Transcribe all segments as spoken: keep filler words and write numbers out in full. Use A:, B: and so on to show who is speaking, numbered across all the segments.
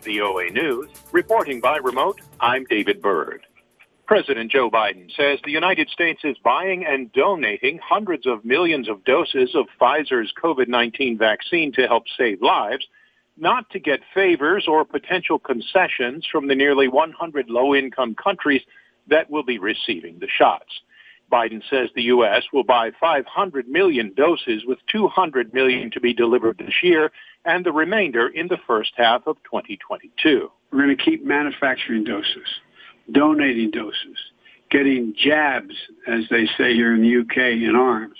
A: V O A News. Reporting by remote, I'm David Byrd. President Joe Biden says the United States is buying and donating hundreds of millions of doses of Pfizer's COVID nineteen vaccine to help save lives, not to get favors or potential concessions from the nearly one hundred low-income countries that will be receiving the shots. Biden says the U S will buy five hundred million doses, with two hundred million to be delivered this year and the remainder in the first half of twenty twenty-two.
B: We're going to keep manufacturing doses, donating doses, getting jabs, as they say here in the U K, in arms,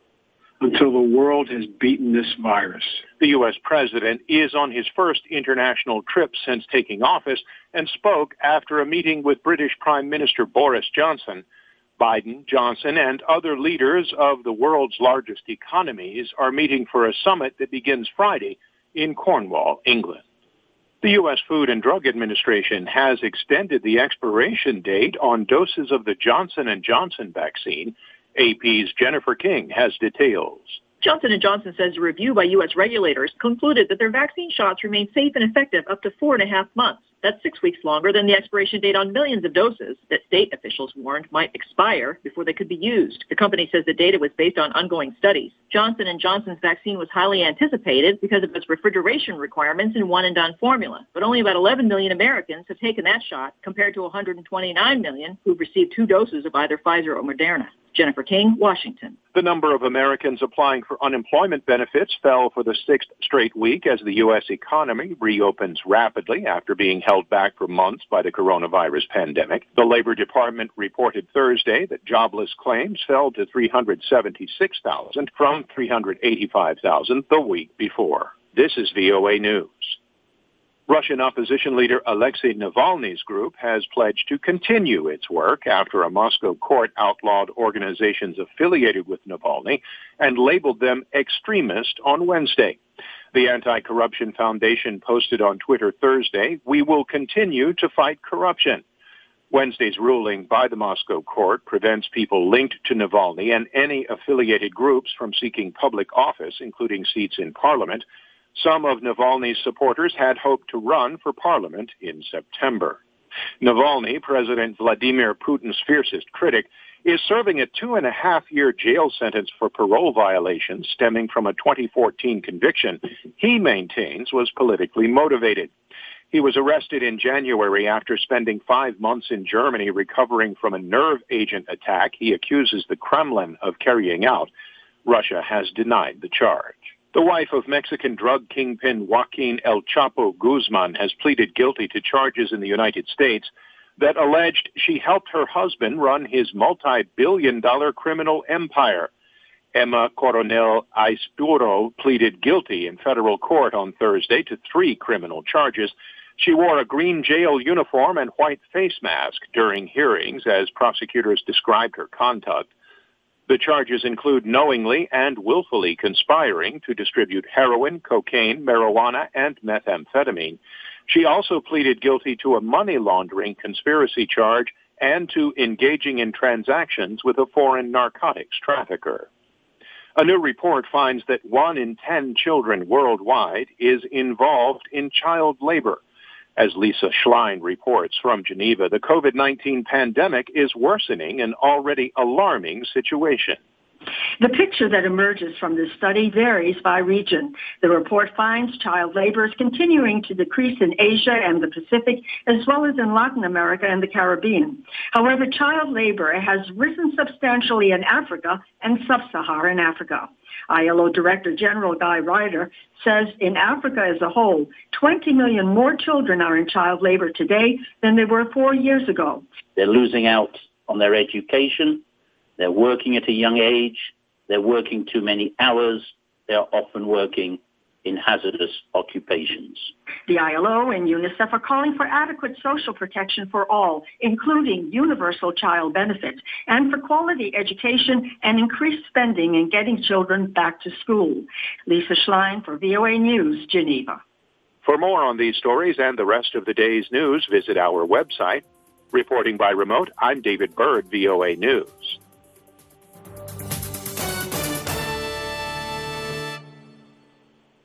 B: until the world has beaten this virus.
A: The U S president is on his first international trip since taking office and spoke after a meeting with British Prime Minister Boris Johnson. Biden, Johnson, and other leaders of the world's largest economies are meeting for a summit that begins Friday in Cornwall, England. The U S Food and Drug Administration has extended the expiration date on doses of the Johnson and Johnson vaccine. A P's Jennifer King has details.
C: Johnson and Johnson says a review by U S regulators concluded that their vaccine shots remain safe and effective up to four and a half months. That's six weeks longer than the expiration date on millions of doses that state officials warned might expire before they could be used. The company says the data was based on ongoing studies. Johnson and Johnson's vaccine was highly anticipated because of its refrigeration requirements and one-and-done formula. But only about eleven million Americans have taken that shot, compared to one hundred twenty-nine million who've received two doses of either Pfizer or Moderna. Jennifer King, Washington.
A: The number of Americans applying for unemployment benefits fell for the sixth straight week as the U S economy reopens rapidly after being held back for months by the coronavirus pandemic. The Labor Department reported Thursday that jobless claims fell to three hundred seventy-six thousand from three hundred eighty-five thousand the week before. This is V O A News. Russian opposition leader Alexei Navalny's group has pledged to continue its work after a Moscow court outlawed organizations affiliated with Navalny and labeled them extremist on Wednesday. The Anti-Corruption Foundation posted on Twitter Thursday, "We will continue to fight corruption." Wednesday's ruling by the Moscow court prevents people linked to Navalny and any affiliated groups from seeking public office, including seats in parliament. Some of Navalny's supporters had hoped to run for parliament in September. Navalny, President Vladimir Putin's fiercest critic, is serving a two-and-a-half-year jail sentence for parole violations stemming from a twenty fourteen conviction he maintains was politically motivated. He was arrested in January after spending five months in Germany recovering from a nerve agent attack he accuses the Kremlin of carrying out. Russia has denied the charge. The wife of Mexican drug kingpin Joaquin El Chapo Guzman has pleaded guilty to charges in the United States that alleged she helped her husband run his multi-billion dollar criminal empire. Emma Coronel Aispuro pleaded guilty in federal court on Thursday to three criminal charges. She wore a green jail uniform and white face mask during hearings as prosecutors described her conduct. The charges include knowingly and willfully conspiring to distribute heroin, cocaine, marijuana, and methamphetamine. She also pleaded guilty to a money laundering conspiracy charge and to engaging in transactions with a foreign narcotics trafficker. A new report finds that one in ten children worldwide is involved in child labor. As Lisa Schlein reports from Geneva, the COVID nineteen pandemic is worsening an already alarming situation.
D: The picture that emerges from this study varies by region. The report finds child labor is continuing to decrease in Asia and the Pacific, as well as in Latin America and the Caribbean. However, child labor has risen substantially in Africa and sub-Saharan Africa. I L O Director General Guy Ryder says in Africa as a whole, twenty million more children are in child labor today than they were four years ago.
E: They're losing out on their education. They're working at a young age. They're working too many hours. They're often working in hazardous occupations.
D: The I L O and UNICEF are calling for adequate social protection for all, including universal child benefits, and for quality education and increased spending in getting children back to school. Lisa Schlein for V O A News, Geneva.
A: For more on these stories and the rest of the day's news, visit our website. Reporting by remote, I'm David Byrd, V O A News.